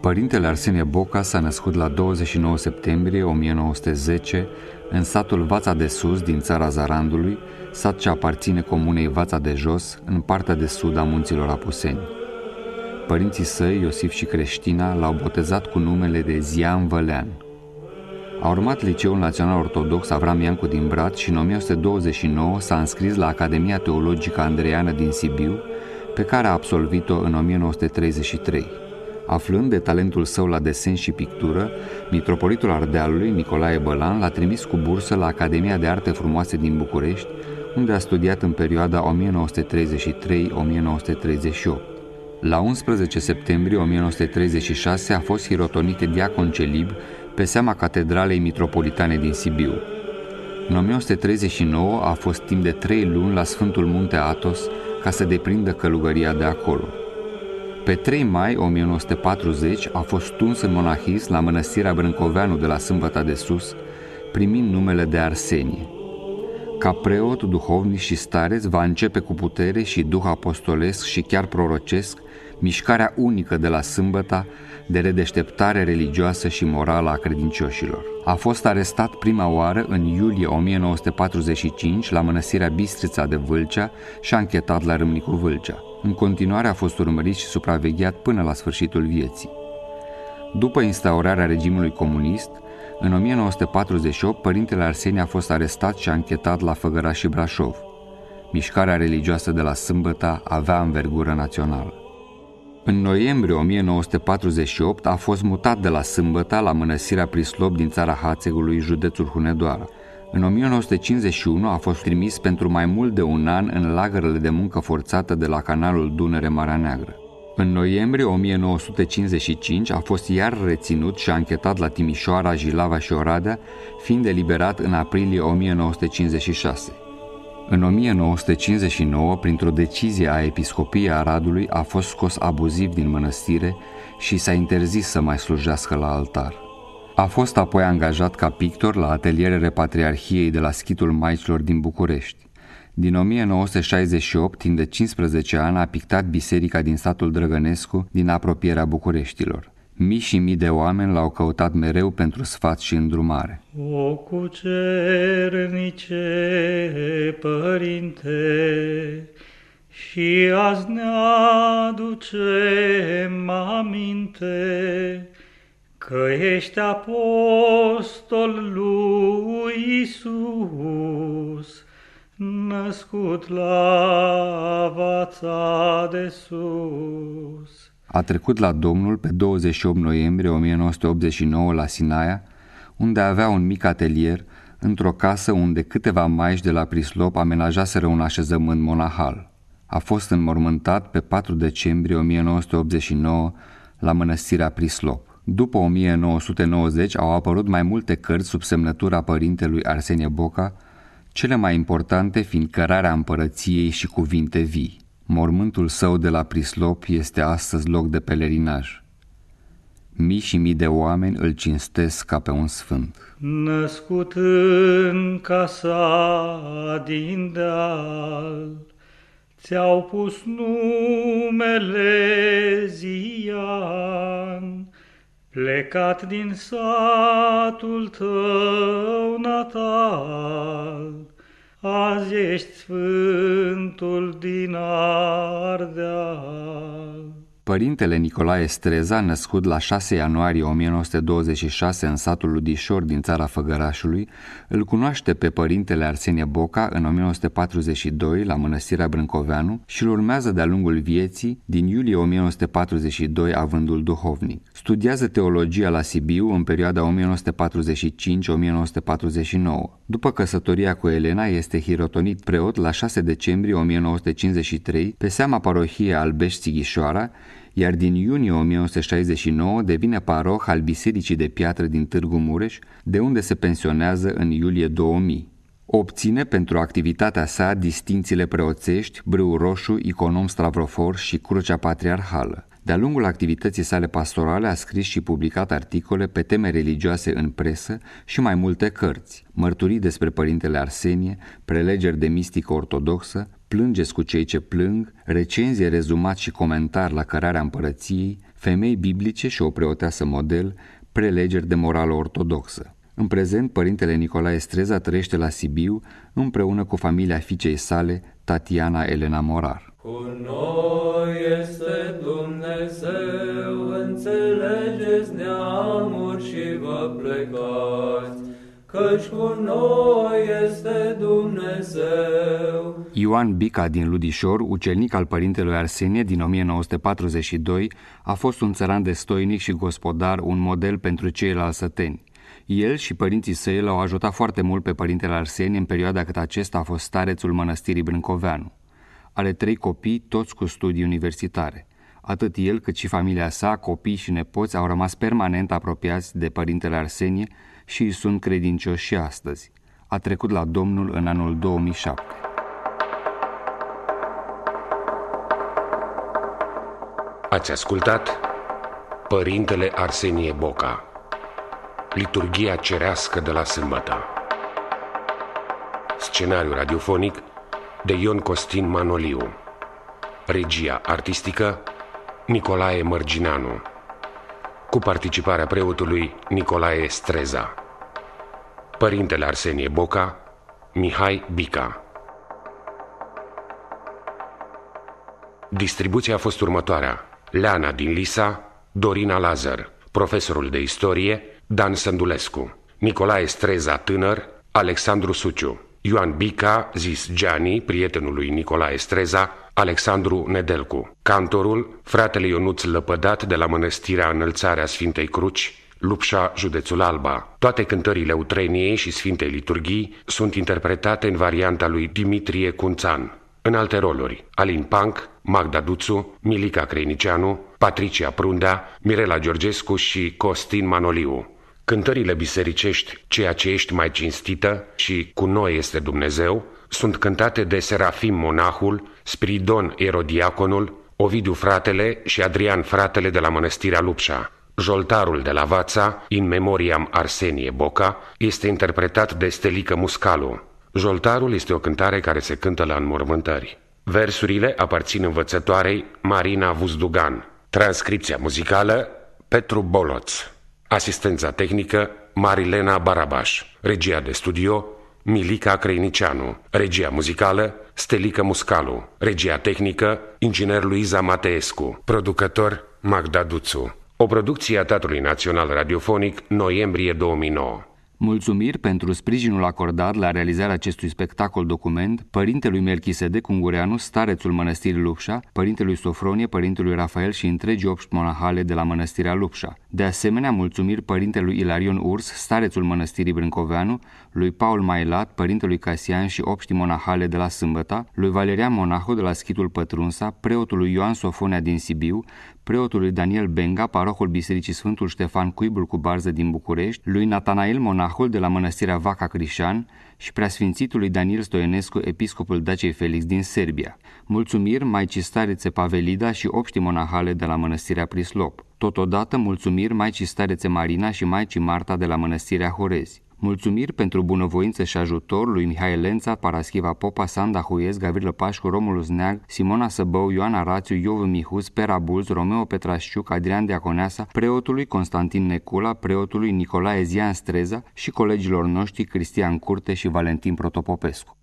Speaker 15: Părintele Arsenie Boca s-a născut la 29 septembrie 1910 în satul Vața de Sus din țara Zarandului, sat ce aparține comunei Vața de Jos, în partea de sud a munților Apuseni. Părinții săi, Iosif și Creștina, l-au botezat cu numele de Zian Vălean. A urmat Liceul Național Ortodox Avram Iancu din Brad și în 1929 s-a înscris la Academia Teologică Andreiană din Sibiu, pe care a absolvit-o în 1933. Aflând de talentul său la desen și pictură, mitropolitul Ardealului, Nicolae Bălan, l-a trimis cu bursă la Academia de Arte Frumoase din București, unde a studiat în perioada 1933-1938. La 11 septembrie 1936 a fost hirotonit diacon celib pe seama Catedralei Mitropolitane din Sibiu. În 1939 a fost timp de 3 luni la Sfântul Munte Athos ca să deprindă călugăria de acolo. Pe 3 mai 1940 a fost tuns în monahism la mănăstirea Brâncoveanu de la Sâmbăta de Sus, primind numele de Arsenie. Ca preot, duhovnic și stareț va începe cu putere și duh apostolesc și chiar prorocesc mișcarea unică de la Sâmbăta de redeșteptare religioasă și morală a credincioșilor. A fost arestat prima oară în iulie 1945 la mănăstirea Bistrița de Vâlcea și anchetat la Râmnicu Vâlcea. În continuare a fost urmărit și supravegheat până la sfârșitul vieții. După instaurarea regimului comunist, în 1948, părintele Arsenie a fost arestat și anchetat la Făgăraș și Brașov. Mișcarea religioasă de la Sâmbăta avea învergură națională. În noiembrie 1948 a fost mutat de la Sâmbăta la mănăstirea Prislop din țara Hațegului, județul Hunedoara. În 1951 a fost trimis pentru mai mult de un an în lagărele de muncă forțată de la canalul Dunăre-Marea Neagră. În noiembrie 1955 a fost iar reținut și anchetat la Timișoara, Jilava și Oradea, fiind eliberat în aprilie 1956. În 1959, printr-o decizie a Episcopiei Aradului, a fost scos abuziv din mănăstire și s-a interzis să mai slujească la altar. A fost apoi angajat ca pictor la atelierele Patriarhiei de la Schitul Maicilor din București. Din 1968, timp de 15 ani, a pictat biserica din satul Drăgănescu, din apropierea Bucureștilor. Mii și mii de oameni l-au căutat mereu pentru sfat și îndrumare.
Speaker 13: O cucernice, Părinte, și azi ne aducem aminte că ești apostol lui Iisus, născut la Vața de Sus.
Speaker 15: A trecut la Domnul pe 28 noiembrie 1989 la Sinaia, unde avea un mic atelier într-o casă unde câteva maici de la Prislop amenajaseră un așezământ monahal. A fost înmormântat pe 4 decembrie 1989 la mănăstirea Prislop. După 1990 au apărut mai multe cărți sub semnătura părintelui Arsenie Boca, cele mai importante fiind Cărarea Împărăției și Cuvinte vii. Mormântul său de la Prislop este astăzi loc de pelerinaj. Mii și mii de oameni îl cinstesc ca pe un sfânt.
Speaker 13: Născut în casa din deal, ți-au pus numele Zian, plecat din satul tău natal, azi ești sfântul din Ardeal.
Speaker 15: Părintele Nicolae Streza, născut la 6 ianuarie 1926 în satul Ludișor din țara Făgărașului, îl cunoaște pe părintele Arsenie Boca în 1942 la mănăstirea Brâncoveanu și îl urmează de-a lungul vieții, din iulie 1942 avândul duhovnic. Studiază teologia la Sibiu în perioada 1945-1949. După căsătoria cu Elena, este hirotonit preot la 6 decembrie 1953 pe seama parohiei Albești-Sighișoara, iar din iunie 1969 devine paroh al Bisericii de Piatră din Târgu Mureș, de unde se pensionează în iulie 2000. Obține pentru activitatea sa distincțiile preoțești, Brâu Roșu, Iconom Stavrofor și Crucea Patriarhală. De-a lungul activității sale pastorale a scris și publicat articole pe teme religioase în presă și mai multe cărți, mărturii despre părintele Arsenie, prelegeri de mistică ortodoxă, Plângeți cu cei ce plâng, recenzie, rezumat și comentar la Cărarea Împărăției, femei biblice și o preoteasă model, prelegeri de morală ortodoxă. În prezent, părintele Nicolae Streza trăiește la Sibiu împreună cu familia fiicei sale, Tatiana Elena Morar.
Speaker 14: Cu noi este Dumnezeu, înțelegeți neamuri și vă plecați, căci cu noi este Dumnezeu.
Speaker 15: Ioan Bica din Ludișor, ucenic al părintelui Arsenie din 1942, a fost un țăran destoinic și gospodar, un model pentru ceilalți săteni. El și părinții săi l-au ajutat foarte mult pe părintele Arsenie în perioada cât acesta a fost starețul mănăstirii Brâncoveanu. Are 3 copii, toți cu studii universitare. Atât el cât și familia sa, copii și nepoți au rămas permanent apropiați de părintele Arsenie și îi sunt credincioși și astăzi. A trecut la Domnul în anul 2007.
Speaker 1: Ați ascultat Părintele Arsenie Boca, liturghia cerească de la sâmbătă. Scenariu radiofonic de Ion Costin Manoliu. Regia artistică Nicolae Mărgineanu, cu participarea preotului Nicolae Streza. Părintele Arsenie Boca, Mihai Bica. Distribuția a fost următoarea: Leana din Lisa, Dorina Lazar, profesorul de istorie Dan Sândulescu, Nicolae Streza tânăr, Alexandru Suciu, Ioan Bica, zis Gianni, prietenul lui Nicolae Streza, Alexandru Nedelcu, cantorul, fratele Ionuț Lăpădat de la Mănăstirea Înălțarea Sfintei Cruci, Lupșa, județul Alba. Toate cântările Utreniei și Sfintei Liturghii sunt interpretate în varianta lui Dimitrie Cunțan. În alte roluri: Alin Panc, Magda Duțu, Milica Creinicianu, Patricia Prundea, Mirela Georgescu și Costin Manoliu. Cântările bisericești Ceea ce ești mai cinstită și Cu noi este Dumnezeu sunt cântate de Serafim Monahul, Spiridon Erodiaconul, Ovidiu Fratele și Adrian Fratele de la Mănăstirea Lupșa. Joltarul de la Vața, In Memoriam Arsenie Boca, este interpretat de Stelică Muscalu. Joltarul este o cântare care se cântă la înmormântări. Versurile aparțin învățătoarei Marina Vuzdugan. Transcripția muzicală Petru Boloț. Asistența tehnică Marilena Barabaș. Regia de studio Milica Creinicianu. Regia muzicală Stelică Muscalu. Regia tehnică inginer Luiza Mateescu. Producător Magda Duțu. O producție a Teatrului Național Radiofonic, noiembrie 2009.
Speaker 15: Mulțumiri pentru sprijinul acordat la realizarea acestui spectacol document părintelui Melchisedec Ungureanu, starețul Mănăstirii Lupșa, părintelui Sofronie, părintelui Rafael și întregi obști monahale de la Mănăstirea Lupșa. De asemenea, mulțumiri părintelui Ilarion Urs, starețul Mănăstirii Brâncoveanu, lui Paul Mailat, părintelui Casian și obștii monahale de la Sâmbăta, lui Valerian Monahu de la Schitul Pătrunsa, preotului Ioan Sofonea din Sibiu, preotului Daniel Benga, parohul Bisericii Sfântul Ștefan Cuibul cu Barză din București, lui Natanael Monahul de la Mănăstirea Vaca Crișan și preasfințitului Daniel Stoienescu, episcopul Dacei Felix din Serbia. Mulțumiri Maicii Starețe Pavelida și obștii monahale de la Mănăstirea Prislop. Totodată mulțumiri Maicii Starețe Marina și Maicii Marta de la Mănăstirea Horezi. Mulțumiri pentru bunăvoință și ajutor lui Mihai Lența, Paraschiva Popa, Sanda Huiez, Gavrilo Pașcu, Romulus Neag, Simona Săbău, Ioana Rațiu, Iov Mihus, Pera Bulz, Romeo Petrașciuc, Adrian Deaconeasa, preotului Constantin Necula, preotului Nicolae Zian Streza și colegilor noștri Cristian Curte și Valentin Protopopescu.